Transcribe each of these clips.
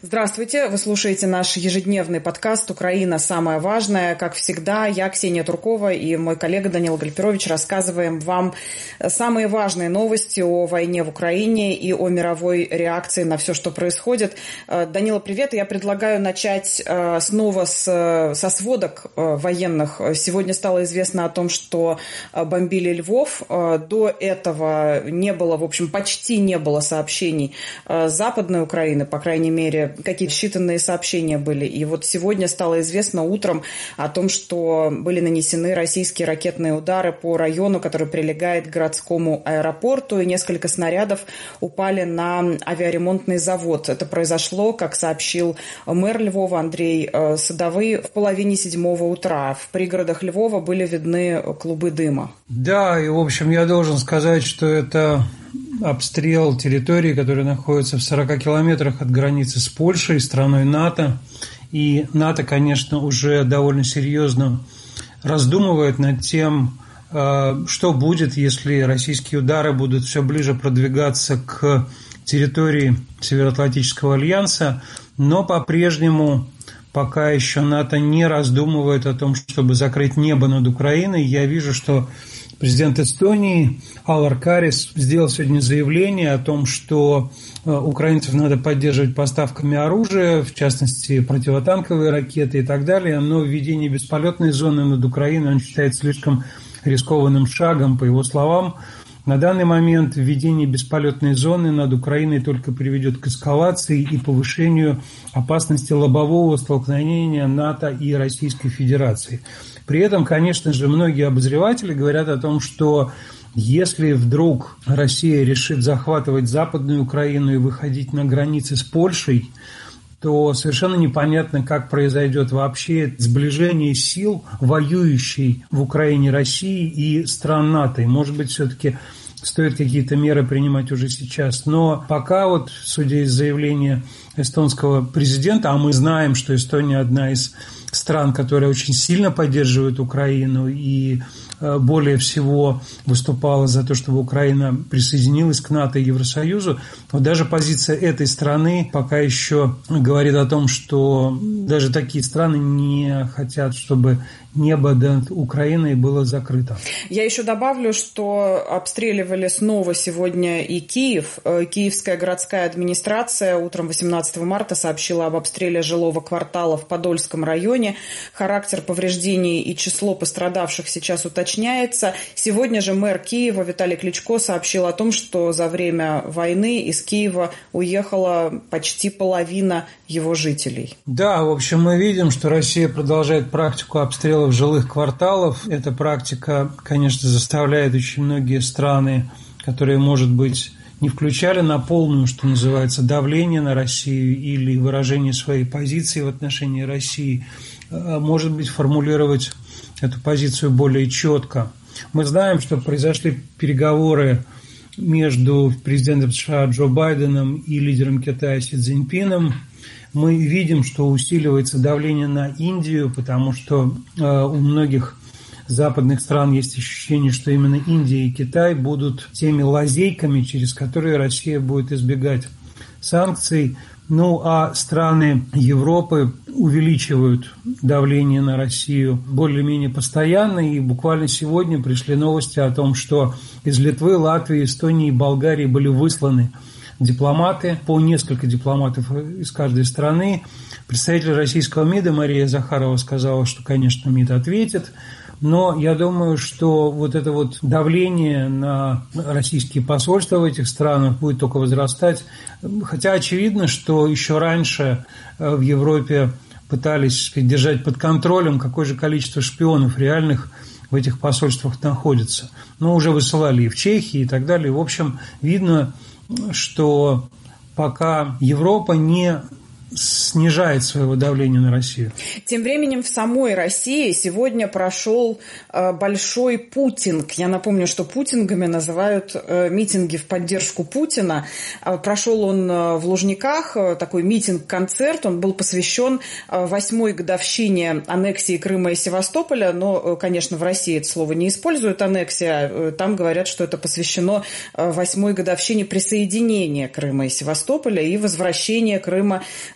Здравствуйте, вы слушаете наш ежедневный подкаст «Украина. Самое важное». Как всегда, я, Ксения Туркова, и мой коллега Данила Гальперович рассказываем вам самые важные новости о войне в Украине и о мировой реакции на все, что происходит. Данила, привет. Я предлагаю начать снова со сводок военных. Сегодня стало известно о том, что бомбили Львов. До этого не было, в общем, почти не было сообщений Западной Украины, по крайней мере, какие-то считанные сообщения были. И вот сегодня стало известно утром о том, что были нанесены российские ракетные удары по району, который прилегает к городскому аэропорту, и несколько снарядов упали на авиаремонтный завод. Это произошло, как сообщил мэр Львова Андрей Садовый, в 6:30 утра. В пригородах Львова были видны клубы дыма. Да, и, в общем, я должен сказать, что это обстрел территории, которая находится в 40 километрах от границы с Польшей, страной НАТО. И НАТО, конечно, уже довольно серьезно раздумывает над тем, что будет, если российские удары будут все ближе продвигаться к территории Североатлантического альянса. Но по-прежнему пока еще НАТО не раздумывает о том, чтобы закрыть небо над Украиной. Я вижу, что президент Эстонии Алар Карис сделал сегодня заявление о том, что украинцев надо поддерживать поставками оружия, в частности, противотанковые ракеты и так далее, но введение бесполетной зоны над Украиной он считает слишком рискованным шагом, по его словам. На данный момент введение бесполетной зоны над Украиной только приведет к эскалации и повышению опасности лобового столкновения НАТО и Российской Федерации. При этом, конечно же, многие обозреватели говорят о том, что если вдруг Россия решит захватывать Западную Украину и выходить на границы с Польшей, то совершенно непонятно, как произойдет вообще сближение сил, воюющей в Украине России и стран НАТО. И, может быть, все-таки стоит какие-то меры принимать уже сейчас. Но пока вот, судя из заявления эстонского президента, а мы знаем, что Эстония одна из стран, которая очень сильно поддерживает Украину и более всего выступала за то, чтобы Украина присоединилась к НАТО и Евросоюзу, вот даже позиция этой страны пока еще говорит о том, что даже такие страны не хотят, чтобы небо над Украиной было закрыто. Я еще добавлю, что обстреливали снова сегодня и Киев. Киевская городская администрация утром 18 марта сообщила об обстреле жилого квартала в Подольском районе. Характер повреждений и число пострадавших сейчас уточняется. Сегодня же мэр Киева Виталий Кличко сообщил о том, что за время войны из Киева уехала почти половина его жителей. Да, в общем, мы видим, что Россия продолжает практику обстрелов жилых кварталов. Эта практика, конечно, заставляет очень многие страны, которые, может быть, не включали на полную, что называется, давление на Россию или выражение своей позиции в отношении России, может быть, формулировать эту позицию более четко. Мы знаем, что произошли переговоры между президентом США Джо Байденом и лидером Китая Си Цзиньпином. Мы видим, что усиливается давление на Индию, потому что у многих западных стран есть ощущение, что именно Индия и Китай будут теми лазейками, через которые Россия будет избегать санкций. Ну, а страны Европы увеличивают давление на Россию более-менее постоянно. И буквально сегодня пришли новости о том, что из Литвы, Латвии, Эстонии и Болгарии были высланы дипломаты, по несколько дипломатов из каждой страны. Представитель российского МИДа Мария Захарова сказала, что, конечно, МИД ответит. Но я думаю, что вот это вот давление на российские посольства в этих странах будет только возрастать. Хотя очевидно, что еще раньше в Европе пытались держать под контролем, какое же количество шпионов реальных в этих посольствах находится. Но уже высылали и в Чехии и так далее. В общем, видно, что пока Европа не снижает своего давления на Россию. Тем временем в самой России сегодня прошел большой путинг. Я напомню, что путингами называют митинги в поддержку Путина. Прошел он в Лужниках, такой митинг-концерт. Он был посвящен 8-й годовщине аннексии Крыма и Севастополя. Но, конечно, в России это слово не используют, аннексия. Там говорят, что это посвящено 8-й годовщине присоединения Крыма и Севастополя и возвращения Крыма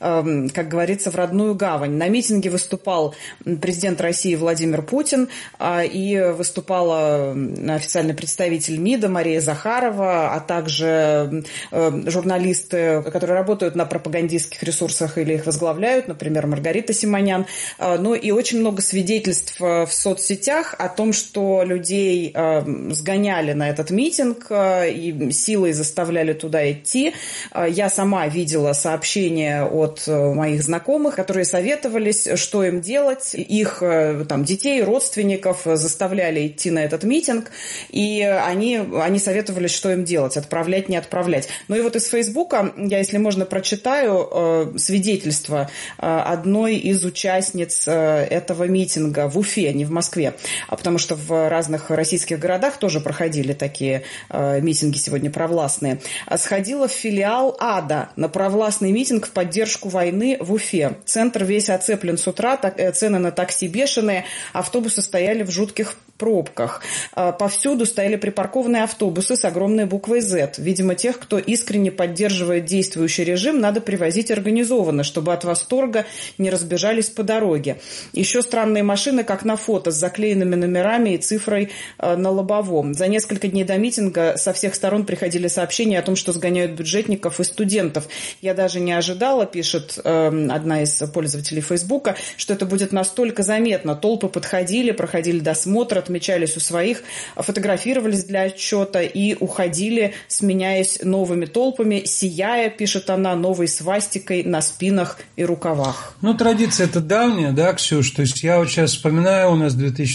как говорится, в родную гавань. На митинге выступал президент России Владимир Путин, и выступала официальный представитель МИДа Мария Захарова, а также журналисты, которые работают на пропагандистских ресурсах или их возглавляют, например, Маргарита Симонян. Ну и очень много свидетельств в соцсетях о том, что людей сгоняли на этот митинг и силой заставляли туда идти. Я сама видела сообщения от моих знакомых, которые советовались, что им делать. Их там, детей, родственников заставляли идти на этот митинг, и они советовались, что им делать, отправлять, не отправлять. Ну и вот из Фейсбука я, если можно, прочитаю свидетельство одной из участниц этого митинга в Уфе, не в Москве, потому что в разных российских городах тоже проходили такие митинги сегодня провластные. Сходила в филиал АДА на провластный митинг в поддержку войны в Уфе. Центр весь оцеплен с утра, цены на такси бешеные, автобусы стояли в жутких пробках. Повсюду стояли припаркованные автобусы с огромной буквой «Z». Видимо, тех, кто искренне поддерживает действующий режим, надо привозить организованно, чтобы от восторга не разбежались по дороге. Еще странные машины, как на фото, с заклеенными номерами и цифрой на лобовом. За несколько дней до митинга со всех сторон приходили сообщения о том, что сгоняют бюджетников и студентов. Я даже не ожидала, пишет одна из пользователей Фейсбука, что это будет настолько заметно. Толпы подходили, проходили досмотр, отмечались у своих, фотографировались для отчета и уходили, сменяясь новыми толпами, сияя, пишет она, новой свастикой на спинах и рукавах. Ну, традиция это давняя, да, Ксюш? То есть я вот сейчас вспоминаю, у нас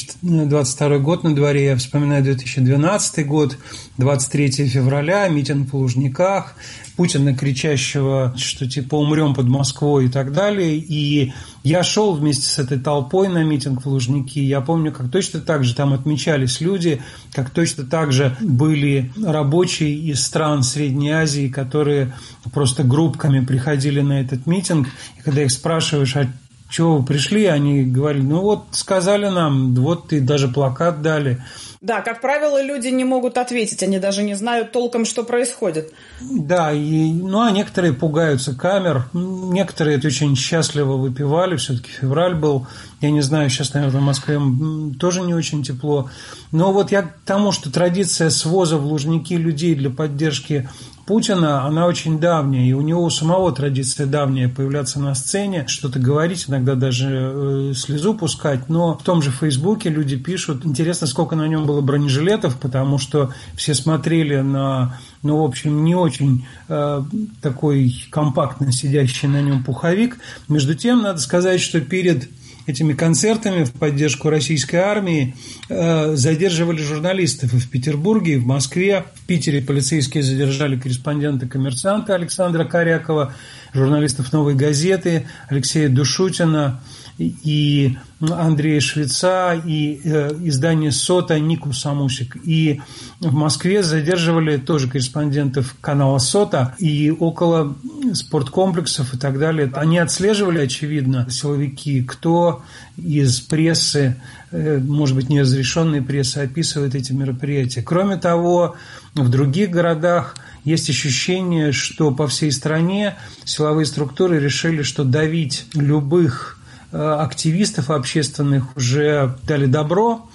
2022 год на дворе, я вспоминаю 2012 год, 23 февраля, митинг в Лужниках, Путина, кричащего, что типа умрем под Москвой и так далее. И я шел вместе с этой толпой на митинг в Лужники. Я помню, как точно так же там отмечались люди, как точно так же были рабочие из стран Средней Азии, которые просто группками приходили на этот митинг. И когда их спрашиваешь, а чего вы пришли, они говорили, ну вот сказали нам, вот и даже плакат дали. Да, как правило, люди не могут ответить, они даже не знают толком, что происходит. Да, а некоторые пугаются камер, некоторые это очень счастливо выпивали, все-таки февраль был, я не знаю, сейчас, наверное, в Москве тоже не очень тепло. Но вот я к тому, что традиция своза в Лужники людей для поддержки Путина, она очень давняя, и у него у самого традиция давняя появляться на сцене, что-то говорить, иногда даже слезу пускать, но в том же Фейсбуке люди пишут, интересно, сколько на нем было бронежилетов, потому что все смотрели на, в общем, не очень такой компактно сидящий на нем пуховик. Между тем, надо сказать, что перед этими концертами в поддержку российской армии задерживали журналистов и в Петербурге, и в Москве. В Питере полицейские задержали корреспондента «Коммерсанта» Александра Корякова, журналистов «Новой газеты» Алексея Душутина и Андрея Швеца, и издание «Сота» Нику Самусик. И в Москве задерживали тоже корреспондентов канала «Сота» и около спорткомплексов и так далее. Они отслеживали, очевидно, силовики, кто из прессы, может быть, неразрешенной прессы, описывает эти мероприятия. Кроме того, в других городах есть ощущение, что по всей стране силовые структуры решили, что давить любых активистов общественных уже дали добро.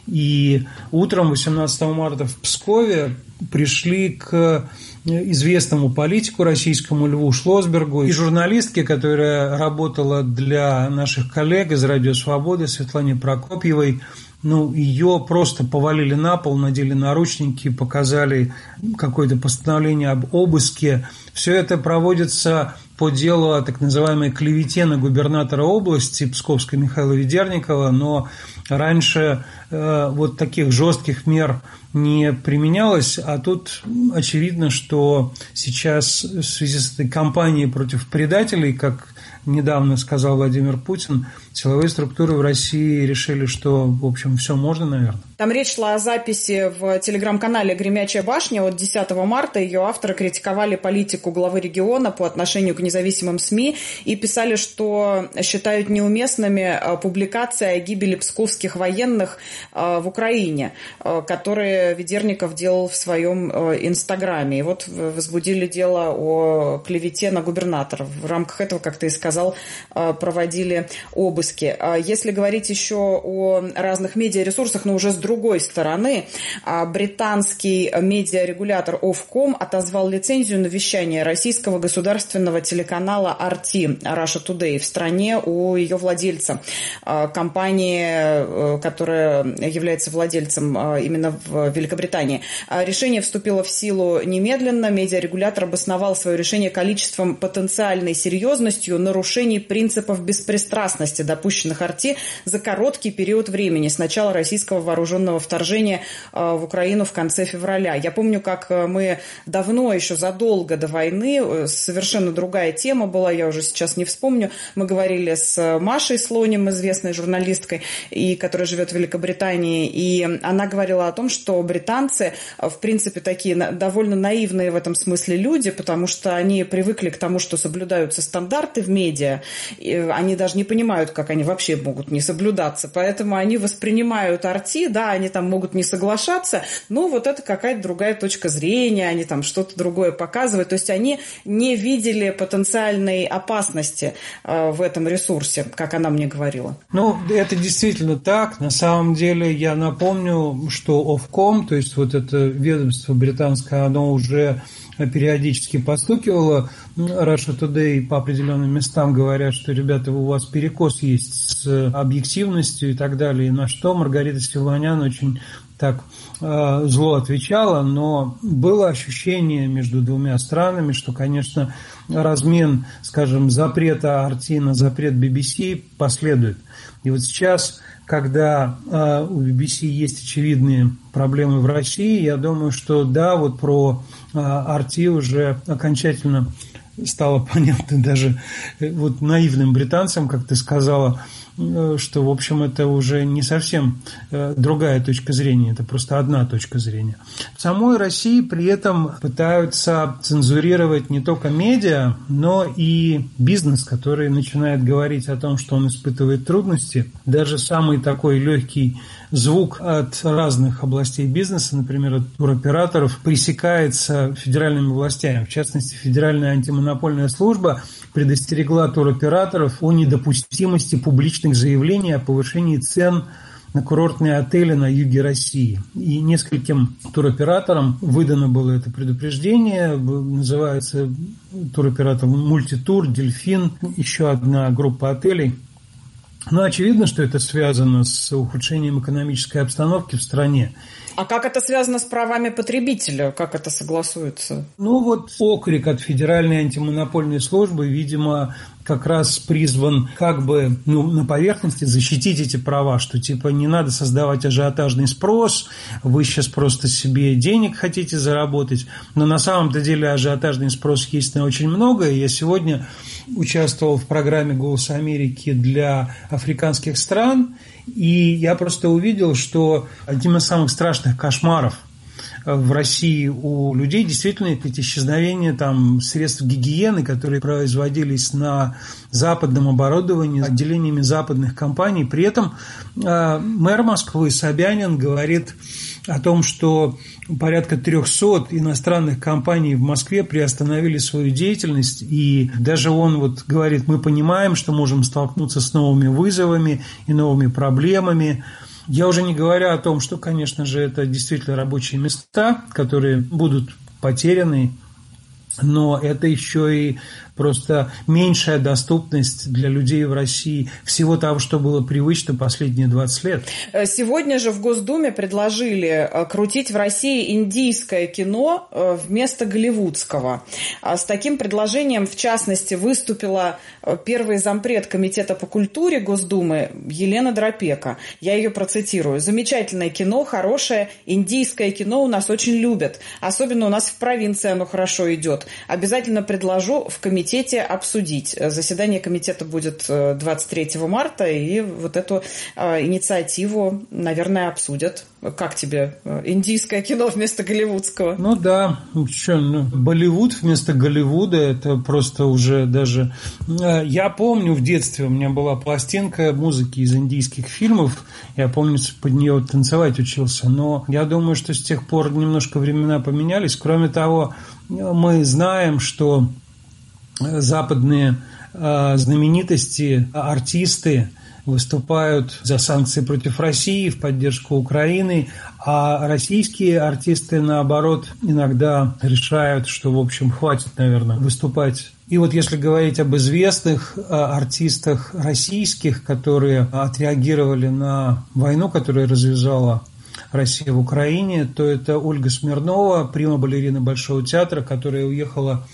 И утром 18 марта в Пскове пришли к известному политику российскому Льву Шлосбергу и журналистке, которая работала для наших коллег из «Радио Свободы», Светлане Прокопьевой. Ее просто повалили на пол, надели наручники, показали какое-то постановление об обыске. Все это проводится по делу о так называемой клевете на губернатора области Псковской Михаила Ведерникова, но раньше вот таких жестких мер не применялось, а тут очевидно, что сейчас в связи с этой кампанией против предателей, как недавно сказал Владимир Путин, силовые структуры в России решили, что, в общем, все можно, наверное. Там речь шла о записи в телеграм-канале «Гремячая башня» от 10 марта. Ее авторы критиковали политику главы региона по отношению к независимым СМИ и писали, что считают неуместными публикации о гибели псковских военных в Украине, которые Ведерников делал в своем инстаграме. И вот возбудили дело о клевете на губернатора. В рамках этого, как ты и сказал, проводили обыски. Если говорить еще о разных медиаресурсах, но уже с другой стороны, британский медиарегулятор Ofcom отозвал лицензию на вещание российского государственного телеканала RT, Russia Today, в стране у ее владельца, компании, которая является владельцем именно в Великобритании. Решение вступило в силу немедленно. Медиарегулятор обосновал свое решение количеством потенциальной серьезностью нарушений принципов беспристрастности, допущенных RT за короткий период времени с начала российского вооруженного вторжения в Украину в конце февраля. Я помню, как мы давно, еще задолго до войны, совершенно другая тема была, я уже сейчас не вспомню, мы говорили с Машей Слонем, известной журналисткой, которая живет в Великобритании, и она говорила о том, что британцы, в принципе, такие довольно наивные в этом смысле люди, потому что они привыкли к тому, что соблюдаются стандарты в медиа, и они даже не понимают, как они вообще могут не соблюдаться, поэтому они воспринимают RT, да, они там могут не соглашаться, но вот это какая-то другая точка зрения, они там что-то другое показывают. То есть они не видели потенциальной опасности в этом ресурсе, как она мне говорила. Ну, это действительно так. На самом деле, я напомню, что Ofcom, то есть вот это ведомство британское, оно уже периодически постукивало Russia Today по определенным местам, говорят, что, ребята, у вас перекос есть с объективностью и так далее, и на что Маргарита Силуанян очень так зло отвечала, но было ощущение между двумя странами, что, конечно, размен, скажем, запрета RT на запрет BBC последует. И вот сейчас, когда у BBC есть очевидные проблемы в России, я думаю, что да, вот про RT уже окончательно стало понятно даже вот наивным британцам, как ты сказала, что, в общем, это уже не совсем другая точка зрения, это просто одна точка зрения. В самой России при этом пытаются цензурировать не только медиа, но и бизнес, который начинает говорить о том, что он испытывает трудности. Даже самый такой легкий звук от разных областей бизнеса, например, от туроператоров, пресекается федеральными властями. В частности, Федеральная антимонопольная служба предостерегла туроператоров о недопустимости публичных заявлений о повышении цен на курортные отели на юге России. И нескольким туроператорам выдано было это предупреждение. Называется туроператор «Мультитур», «Дельфин», еще одна группа отелей. Но очевидно, что это связано с ухудшением экономической обстановки в стране. А как это связано с правами потребителя? Как это согласуется? Ну вот окрик от Федеральной антимонопольной службы, видимо, как раз призван как бы на поверхности защитить эти права, что типа не надо создавать ажиотажный спрос, вы сейчас просто себе денег хотите заработать, но на самом-то деле ажиотажный спрос есть на очень многое. Я сегодня участвовал в программе «Голос Америки» для африканских стран, и я просто увидел, что одним из самых страшных кошмаров в России у людей действительно это исчезновение там средств гигиены, которые производились на западном оборудовании отделениями западных компаний. При этом мэр Москвы Собянин говорит о том, что порядка 300 иностранных компаний в Москве приостановили свою деятельность, и даже он вот говорит, мы понимаем, что можем столкнуться с новыми вызовами и новыми проблемами. Я уже не говорю о том, что, конечно же, это действительно рабочие места, которые будут потеряны, но это еще и просто меньшая доступность для людей в России всего того, что было привычно последние 20 лет. Сегодня же в Госдуме предложили крутить в России индийское кино вместо голливудского. С таким предложением, в частности, выступила первый зампред Комитета по культуре Госдумы Елена Дропека. Я ее процитирую. «Замечательное кино, хорошее, индийское кино у нас очень любят. Особенно у нас в провинции оно хорошо идет. Вот обязательно предложу в комитете обсудить. Заседание комитета будет 23 марта, и вот эту инициативу, наверное, обсудят. Как тебе индийское кино вместо голливудского? Ну да, Болливуд вместо Голливуда, это просто уже даже... Я помню в детстве у меня была пластинка музыки из индийских фильмов, я помню, под нее танцевать учился, но я думаю, что с тех пор немножко времена поменялись. Кроме того, мы знаем, что западные знаменитости, артисты выступают за санкции против России, в поддержку Украины, а российские артисты, наоборот, иногда решают, что, в общем, хватит, наверное, выступать. И вот если говорить об известных артистах российских, которые отреагировали на войну, которую развязала Россия в Украине, то это Ольга Смирнова, прима-балерина Большого театра, которая уехала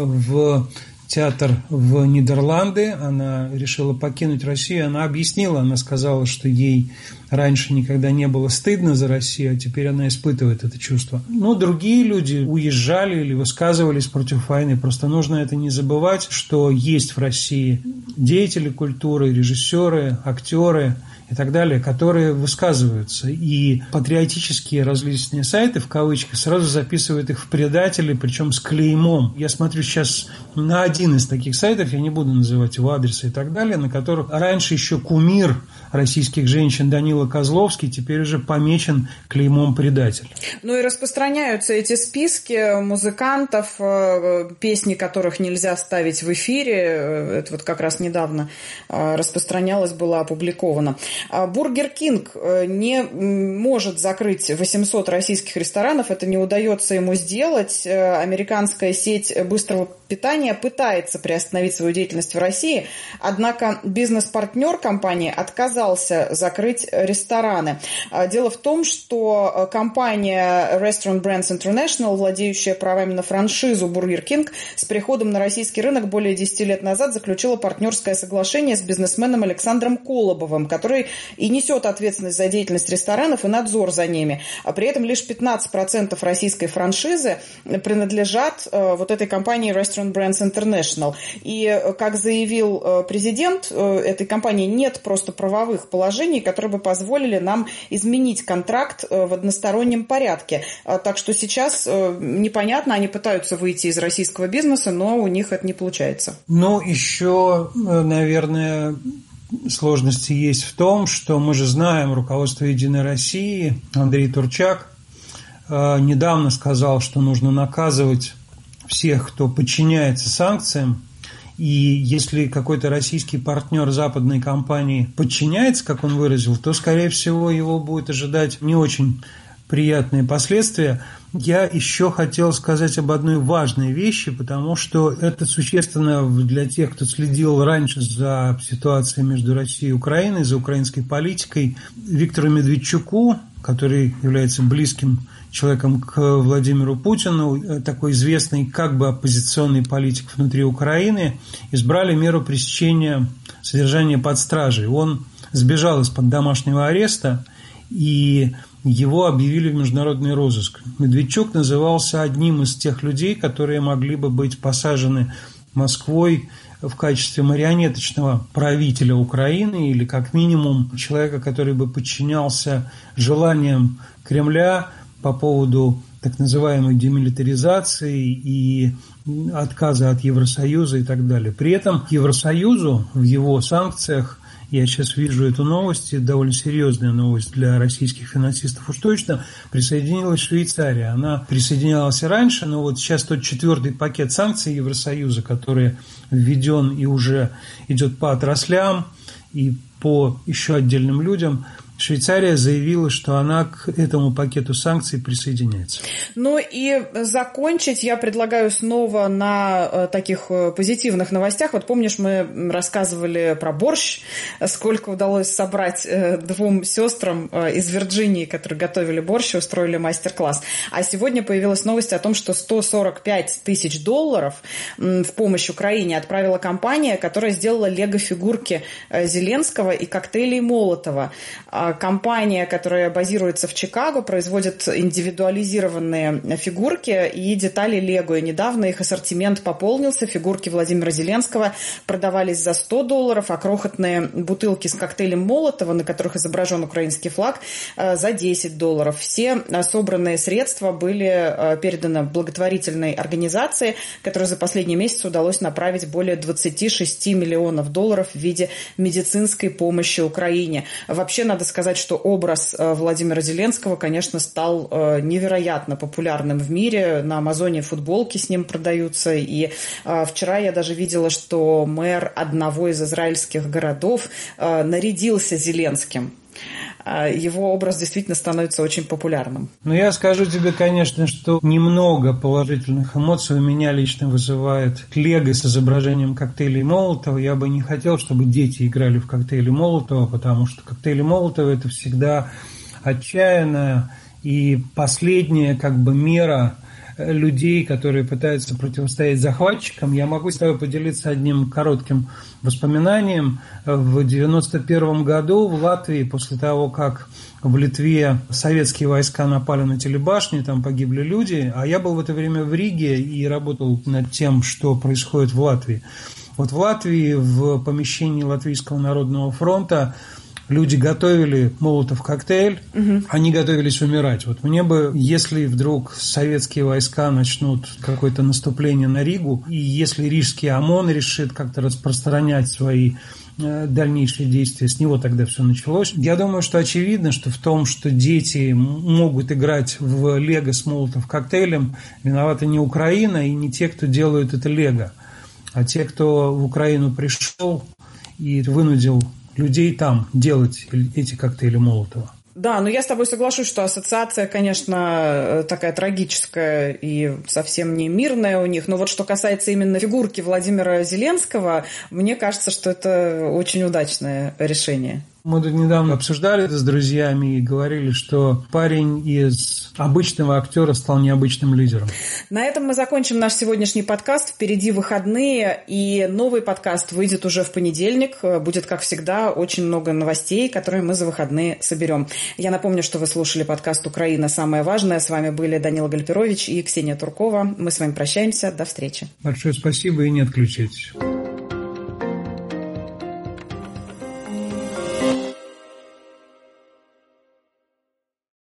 в театр в Нидерланды, она решила покинуть Россию, она объяснила, она сказала, что ей раньше никогда не было стыдно за Россию, а теперь она испытывает это чувство. Но другие люди уезжали или высказывались против войны, просто нужно это не забывать, что есть в России деятели культуры, режиссеры, актеры и так далее, которые высказываются. И патриотические различные сайты, в кавычках, сразу записывают их в предатели, причем с клеймом. Я смотрю сейчас на один из таких сайтов, я не буду называть его адресы и так далее, на которых раньше еще кумир российских женщин Данила Козловский теперь уже помечен клеймом предатель. Ну и распространяются эти списки музыкантов, песни которых нельзя ставить в эфире. Это вот как раз недавно распространялось, было опубликовано. Бургер Кинг не может закрыть 800 российских ресторанов. Это не удается ему сделать. Американская сеть быстрого питания пытается приостановить свою деятельность в России, однако бизнес-партнер компании отказался закрыть рестораны. Дело в том, что компания Restaurant Brands International, владеющая правами на франшизу Burger King, с приходом на российский рынок более 10 лет назад заключила партнерское соглашение с бизнесменом Александром Колобовым, который и несет ответственность за деятельность ресторанов и надзор за ними. А при этом лишь 15% российской франшизы принадлежат вот этой компании Restaurant Brands International. И, как заявил президент этой компании, нет просто правовых положений, которые бы позволили нам изменить контракт в одностороннем порядке. Так что сейчас непонятно, они пытаются выйти из российского бизнеса, но у них это не получается. Ну, еще, наверное, сложности есть в том, что мы же знаем, руководство «Единой России», Андрей Турчак недавно сказал, что нужно наказывать всех, кто подчиняется санкциям. И если какой-то российский партнер западной компании подчиняется, как он выразил, то, скорее всего, его будет ожидать не очень приятные последствия. Я еще хотел сказать об одной важной вещи, потому что это существенно для тех, кто следил раньше за ситуацией между Россией и Украиной, за украинской политикой. Виктору Медведчуку, который является близким человеком к Владимиру Путину, такой известный как бы оппозиционный политик внутри Украины, избрали меру пресечения содержания под стражей. Он сбежал из-под домашнего ареста, и его объявили в международный розыск. Медведчук назывался одним из тех людей, которые могли бы быть посажены Москвой в качестве марионеточного правителя Украины или, как минимум, человека, который бы подчинялся желаниям Кремля по поводу так называемой демилитаризации и отказа от Евросоюза и так далее. При этом к Евросоюзу в его санкциях, я сейчас вижу эту новость, довольно серьезная новость для российских финансистов уж точно, присоединилась Швейцария. Она присоединялась и раньше, но вот сейчас тот 4-й пакет санкций Евросоюза, который введен и уже идет по отраслям и по еще отдельным людям, Швейцария заявила, что она к этому пакету санкций присоединяется. Ну и закончить я предлагаю снова на таких позитивных новостях. Вот помнишь, мы рассказывали про борщ, сколько удалось собрать двум сестрам из Вирджинии, которые готовили борщ и устроили мастер-класс. А сегодня появилась новость о том, что $145 тысяч в помощь Украине отправила компания, которая сделала лего-фигурки Зеленского и коктейлей Молотова. Компания, которая базируется в Чикаго, производит индивидуализированные фигурки и детали Лего. И недавно их ассортимент пополнился. Фигурки Владимира Зеленского продавались за $100, а крохотные бутылки с коктейлем Молотова, на которых изображен украинский флаг, за $10. Все собранные средства были переданы благотворительной организации, которой за последний месяц удалось направить более $26 миллионов в виде медицинской помощи Украине. Вообще, надо сказать, что образ Владимира Зеленского, конечно, стал невероятно популярным в мире. На Амазоне футболки с ним продаются. И вчера я даже видела, что мэр одного из израильских городов нарядился Зеленским. Его образ действительно становится очень популярным. Но я скажу тебе, конечно, что немного положительных эмоций у меня лично вызывает лего с изображением коктейлей Молотова. Я бы не хотел, чтобы дети играли в коктейли Молотова, потому что коктейли Молотова – это всегда отчаянная и последняя мера людей, которые пытаются противостоять захватчикам. Я могу с тобой поделиться одним коротким воспоминанием. В 1991 году в Латвии, после того, как в Литве советские войска напали на телебашни, там погибли люди, а я был в это время в Риге и работал над тем, что происходит в Латвии. Вот в Латвии, в помещении Латвийского народного фронта, люди готовили Молотов-коктейль, они готовились умирать. Вот мне бы, если вдруг советские войска начнут какое-то наступление на Ригу, и если рижский ОМОН решит как-то распространять свои дальнейшие действия, с него тогда все началось. Я думаю, что очевидно, что в том, что дети могут играть в лего с Молотов-коктейлем, виновата не Украина и не те, кто делают это лего, а те, кто в Украину пришел и вынудил людей там делать эти коктейли Молотова. Да, но я с тобой соглашусь, что ассоциация, конечно, такая трагическая и совсем не мирная у них. Но вот что касается именно фигурки Владимира Зеленского, мне кажется, что это очень удачное решение. Мы тут недавно обсуждали это с друзьями и говорили, что парень из обычного актера стал необычным лидером. На этом мы закончим наш сегодняшний подкаст. Впереди выходные, и новый подкаст выйдет уже в понедельник. Будет, как всегда, очень много новостей, которые мы за выходные соберем. Я напомню, что вы слушали подкаст «Украина. Самое важное». С вами были Данила Гальперович и Ксения Туркова. Мы с вами прощаемся. До встречи. Большое спасибо и не отключайтесь.